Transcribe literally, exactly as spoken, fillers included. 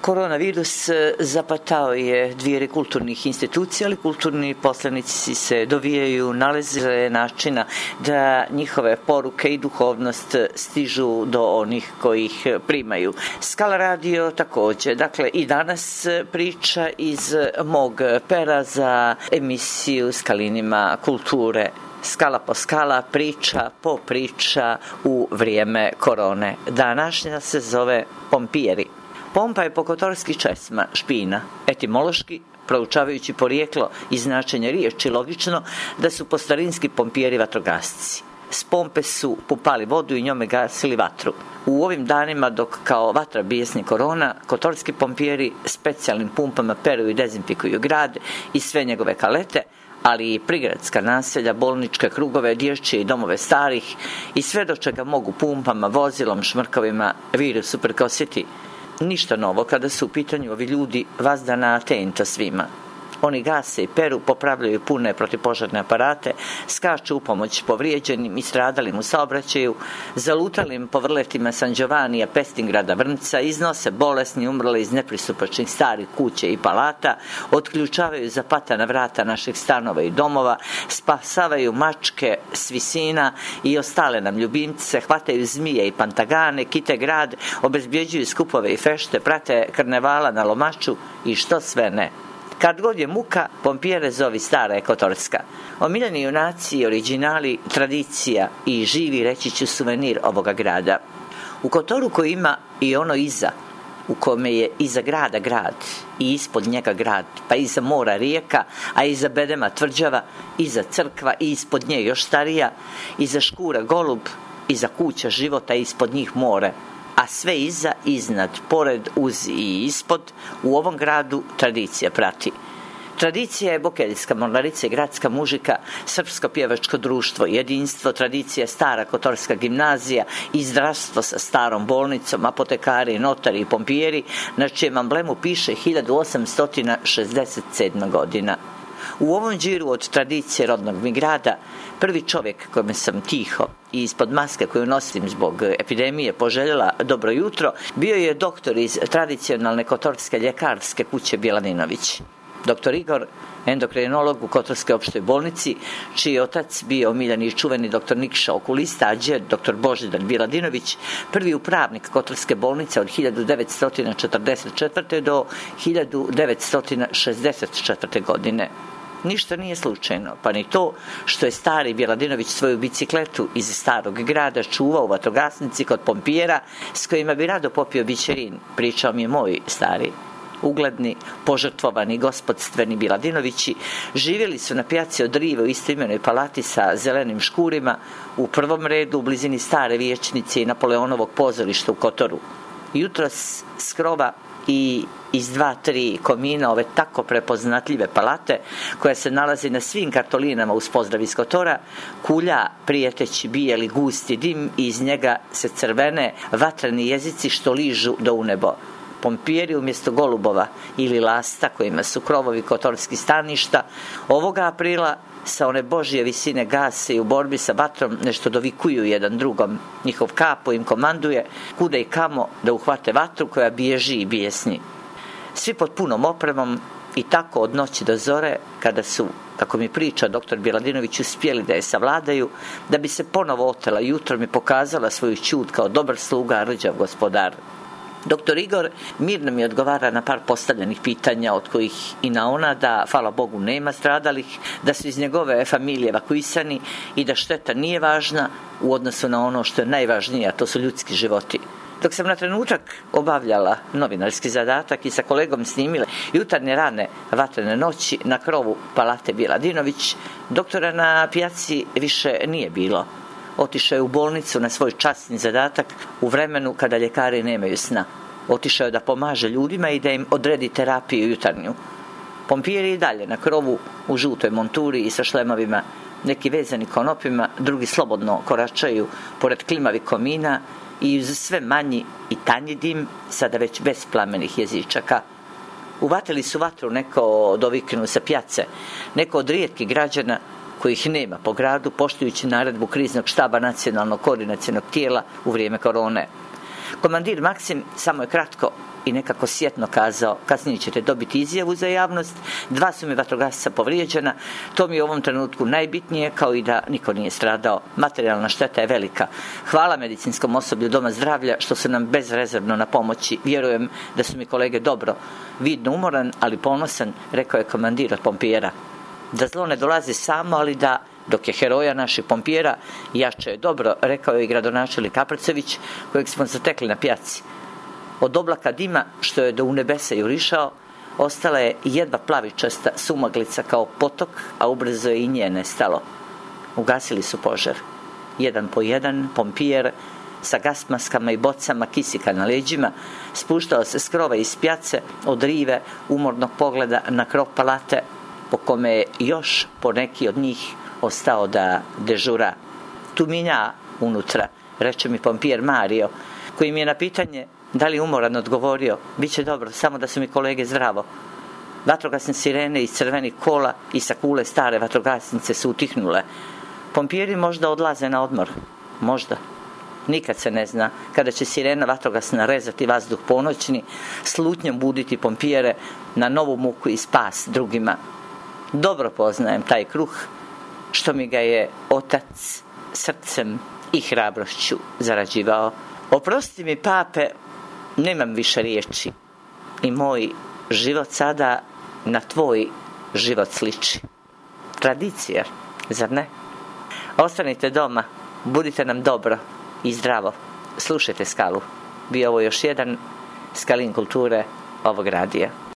Koronavirus zapatao je dvije kulturnih institucija, ali kulturni poslanici se dovijaju, nalaze načina da njihove poruke i duhovnost stižu do onih koji ih primaju. Skala radio također, dakle i danas priča iz mog pera za emisiju Skalinima kulture. Skala po skala, priča po priča u vrijeme korone. Današnja se zove Pompijeri. Pompa je po kotorski česma, špina, etimološki, proučavajući porijeklo i značenje riječi, logično da su postarinski pompijeri vatrogasci. S pompe su pupali vodu i njome gasili vatru. U ovim danima dok kao vatra bijesni korona, kotorski pompijeri specijalnim pumpama peru i dezinfikuju grad i sve njegove kalete, ali i prigradska naselja, bolničke krugove, dječje i domove starih i sve do čega mogu pumpama, vozilom, šmrkovima virusu prkositi. Ništa novo kada su u pitanju ovi ljudi vazdana atenta svima. Oni gase i peru, popravljaju pune protivpožarne aparate, skaču u pomoć povrijeđenim i stradalim u saobraćaju, zalutalim po vrletima San Giovanija, Pestingrada, Vrnca, iznose bolesni umrli iz nepristupačnih starih kuće i palata, otključavaju zapatana vrata naših stanova i domova, spasavaju mačke s visina i ostale nam ljubimce, hvataju zmije i pantagane, kite grad, obezbjeđuju skupove i fešte, prate karnevala na Lomaču i što sve ne. Kad god je muka, Pompijere zovi stara je kotorska. Omiljeni junaci, originali, tradicija i živi, reći ću, suvenir ovoga grada. U Kotoru koji ima i ono iza, u kome je iza grada grad i ispod njega grad, pa iza mora rijeka, a iza bedema tvrđava, iza crkva i ispod nje još starija, iza škura golub, iza kuća života i ispod njih more. A sve iza, iznad, pored, uz i ispod, u ovom gradu tradicija prati. Tradicija je bokeljska mornarica i gradska mužika, srpsko pjevačko društvo, jedinstvo, tradicija stara kotorska gimnazija i zdravstvo sa starom bolnicom, apotekari, notari i pompijeri, na čijem amblemu piše hiljadu osamsto šezdeset sedma godina. U ovom džiru od tradicije rodnog mi grada, prvi čovjek kome sam tiho i ispod maske koju nosim zbog epidemije poželjela dobro jutro, bio je doktor iz tradicionalne kotorske ljekarske kuće Bjeladinović. Doktor Igor, endokrinolog u Kotorskoj opštoj bolnici, čiji je otac bio omiljeni i čuveni doktor Nikša okulista, a djed doktor Božidar Bjeladinović, prvi upravnik Kotorske bolnice od hiljadu devetsto četrdeset četvrte do hiljadu devetsto šezdeset četvrte godine. Ništa nije slučajno, pa ni to što je stari Bjeladinović svoju bicikletu iz starog grada čuvao u vatrogasnici kod Pompijera, s kojima bi rado popio bićerin, pričao mi je moj stari. Ugledni, požrtvovani, gospodstveni Bjeladinovići živjeli su na pijaci od Rive u istoimenoj palati sa zelenim škurima, u prvom redu u blizini stare vijećnice i Napoleonovog pozorišta u Kotoru. Jutros s krova i iz dva, tri komina ove tako prepoznatljive palate, koja se nalazi na svim kartolinama uz pozdrav iz Kotora, kulja prijeteći bijeli gusti dim i iz njega se crvene vatreni jezici što ližu do u nebo. Pompijeri umjesto golubova ili lasta kojima su krovovi kotorskih staništa, ovoga aprila sa one božje visine gase i u borbi sa vatrom nešto dovikuju jedan drugom. Njihov kapo im komanduje kuda i kamo da uhvate vatru koja bježi i bijesni. Svi pod punom opremom i tako od noći do zore, kada su, kako mi priča doktor Bjeladinović, uspjeli da je savladaju, da bi se ponovo otela jutrom i pokazala svoju ćud kao dobar sluga, rđav gospodar. Doktor Igor mirno mi odgovara na par postavljenih pitanja, od kojih i na ona da, hvala Bogu, nema stradalih, da su iz njegove familije evakuisani i da šteta nije važna u odnosu na ono što je najvažnije, a to su ljudski životi. Dok sam na trenutak obavljala novinarski zadatak i sa kolegom snimile jutarnje rane vatrene noći na krovu palate Bjeladinović, doktora na pijaci više nije bilo. Otišao je u bolnicu na svoj časni zadatak u vremenu kada ljekari nemaju sna. Otišao je da pomaže ljudima i da im odredi terapiju jutarnju. Pompijeri i dalje na krovu u žutoj monturi i sa šlemovima, neki vezani konopima, drugi slobodno koračaju pored klimavih komina i uz sve manji i tanji dim, sada već bez plamenih jezičaka. Uvatili su vatru neko doviknu sa pjace, neko od rijetkih građana kojih nema po gradu, poštujući naredbu kriznog štaba nacionalnog koordinacionog tijela u vrijeme korone. Komandir Maksim samo je kratko i nekako sjetno kazao: kasnije ćete dobiti izjavu za javnost, dva su mi vatrogasca povrijeđena, to mi je u ovom trenutku najbitnije, kao i da niko nije stradao. Materijalna šteta je velika. Hvala medicinskom osoblju Doma zdravlja što su nam bezrezervno na pomoći. Vjerujem da su mi kolege dobro. Vidno umoran, ali ponosan, rekao je komandir od pompijera. Da zlo ne dolazi samo, ali da dok je heroja naših pompijera, jače je dobro, rekao je i gradonačelnik Kaprcević, kojeg smo zatekli na pjaci. Od oblaka dima, što je do u nebesa jurišao, ostala je jedva plavičasta sumaglica kao potok, a ubrzo je i nje nestalo. Ugasili su požar. Jedan po jedan pompijer sa gasmaskama i bocama kisika na leđima spuštao se s krova iz pjace, od rive umornog pogleda na krov palate, po kome je još poneki od njih ostao da dežura. Tu minja unutra, reče mi pompijer Mario, koji mi je na pitanje da li umoran odgovorio: bit će dobro, samo da su mi kolege zdravo. Vatrogasne sirene iz crvenih kola i sa kule stare vatrogasnice su utihnule. Pompijeri možda odlaze na odmor. Možda. Nikad se ne zna kada će sirena vatrogasna rezati vazduh ponoćni, slutnjom buditi pompijere na novu muku i spas drugima. Dobro poznajem taj kruh, što mi ga je otac srcem i hrabrošću zarađivao. Oprosti mi, pape, nemam više riječi i moj život sada na tvoj život sliči. Tradicija, zar ne? Ostanite doma, budite nam dobro i zdravo. Slušajte Skalu. Bio ovo još jedan Skalin kulture ovog radija.